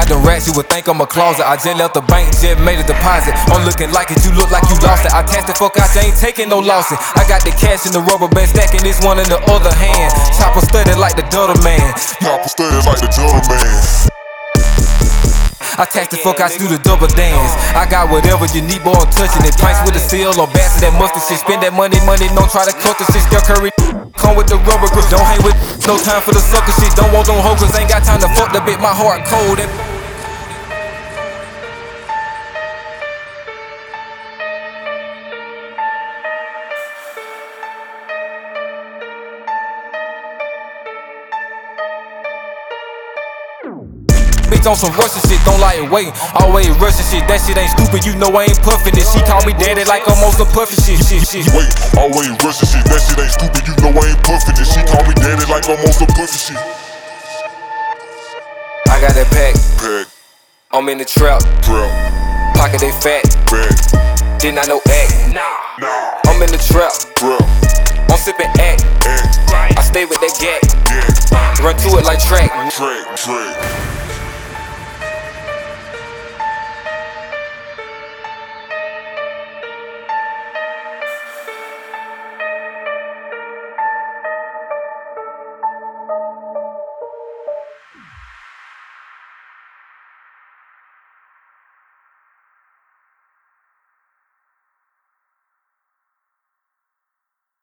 got them racks, you would think I'm a closet. I just left the bank, just made a deposit. I'm looking like it, you look like you lost it. I taxed the fuck out, you ain't taking no losses. I got the cash in the rubber band, stacking this one in the other hand. Chopper studded like the Dutter Man. Chopper studded like the Dutter Man. I tax the fuck out, do the double dance. I got whatever you need, boy, I'm touching it. Pints with a seal or bats of that mustard shit. Spend that money, don't try to cut the shit. Steph Curry, come with the rubber grip. Don't hang with, no time for the sucker shit. Don't want them hoes, ain't got time to fuck the bit. My heart cold. Bitch on some Russian shit, don't like it waiting. Always rushing shit, that shit ain't stupid, you know I ain't puffin' it. She call me daddy like I'm on some puffin' shit. Wait, always rushing shit, that shit ain't stupid, you know I ain't puffin' it. She call me daddy like I'm on some puffin' shit. I got that pack, I'm in the trap, pocket they fat, did not know act. I'm in the trap, I'm sippin' act. I stay with that gat, run to it like track.